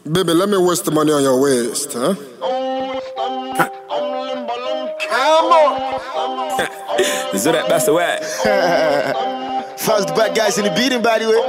Baby, let me waste the money on your waist, huh? So that's the way. Fast the bad guys in the beating, by the way.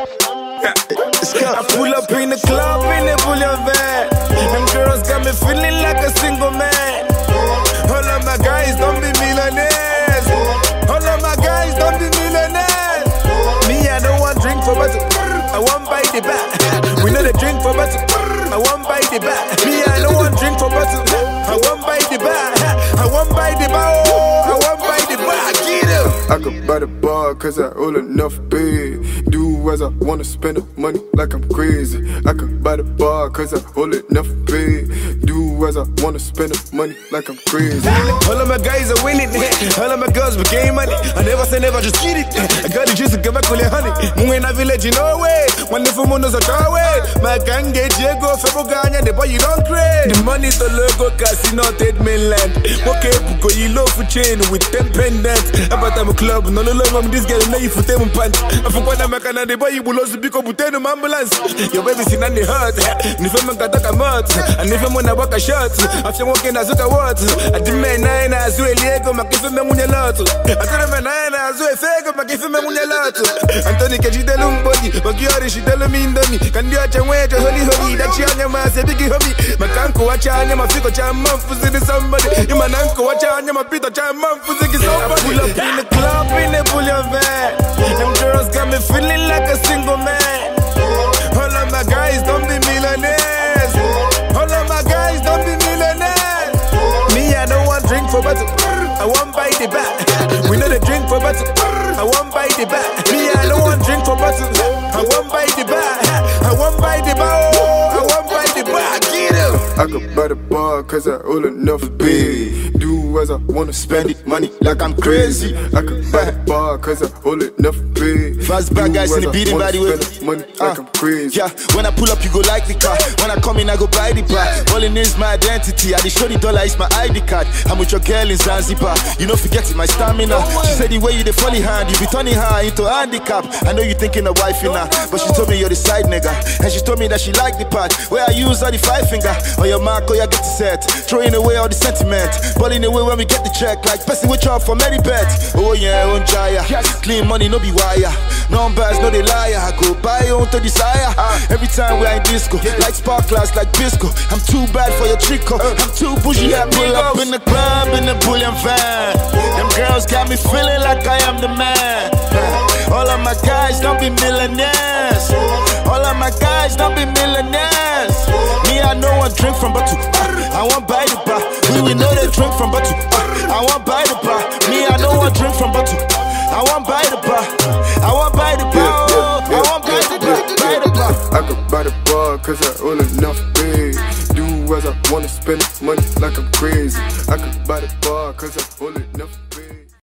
Let's go. I pull up in the club in the bullion van. Them girls got me feeling like a single man. All of my guys don't be millionaires. All of my guys don't be millionaires. Me, I don't want drink for butter. I want buy the back. We know the drink for butter. I want buy the back. Me, I don't want drink for butter. I want buy the back. I want buy the back. I want buy the back. Get him. I could buy the bar cause I own enough pay. Do as I wanna spend the money like I'm crazy. I could buy the bar cause I hold enough pay. Do as I wanna spend the money like I'm crazy. All of my guys are winning. All of my girls became money. I never say never, just get it. I got the juice to give back all the honey. When I village, you know way. When the fumonos are car way. My gang get Diego, Feboganya, the boy you don't crave. The money to logo casino, Ted mainland. Okay, Buko, you love for chain with 10 pendants. About I'm a club, no longer this girl, no you for 10 pants. I forgot I'm a Canada, the boy you will also be able to tell ambulance. Your baby seen on the hurt. And if I'm a got a mud, and if I'm on a walk a shot, after walking as a what, I demand 9 as well, Diego, my kiss him on your lot. I tell him 9 as well, Fego, my kiss him on your lot. Anthony, can you tell him, body, but you are she tell me in the me. Can you watch and wait to holy that you and your man say biggie hobby. My canko watch and my figure charm man for somebody. You man uncle watch and my Peter charm man for somebody. I pull up in the club in the bullion van. Them girls got me feeling like a single man. All of my guys don't be millionaires. All of my guys don't be millionaires. Me, I don't want drink for butter. I want buy the back. We know the drink for butter. I want buy the back. Me, I don't want drink for butter. I want buy the back. I want buy the back. I want buy the back. Get him. I could buy the bar cause I own enough pay. Do as I wanna spend it money like I'm crazy. I could buy the bar cause I hold enough pay. Fast bad guys in the beating, by the way. Money like I'm crazy. Yeah, when I pull up, you go like the car. When I come in, I go buy the bar. Rolling is my identity. I just show the dollar is my ID card. I'm with your girl in Zanzibar. You know, forgetting my stamina. She said the way you the folly hand, you be turning her into handicap. I know you thinking of wife in her, but she told me you're the side nigga. And she told me that she liked the part where I use all the 5 finger. On your mark, or you get the set. Throwing away all the sentiment. Balling away when we get the check. Like person with y'all for many bets. Oh yeah, on Jaya. Clean money, no be wire. Numbers, no they liar. I go buy on to desire. Every time we're in disco, like sparklers, like Bisco. I'm too bad for your trico. I'm too bougie. I pull up in the club in the bullion van. Them girls got me feeling like I am the man. All of my guys don't be millionaires. All of my guys don't be millionaires. Me, I know I drink from bottle. I want buy the bar. We know they drink from bottle. I want buy the bar. Me, I know I drink from bottle. I want buy the bar. I want buy the bar. I want buy the bar. Buy the bar. I could buy the bar cause I own enough pay. Do as I wanna spend money like I'm crazy. I could buy the bar cause I own enough pay.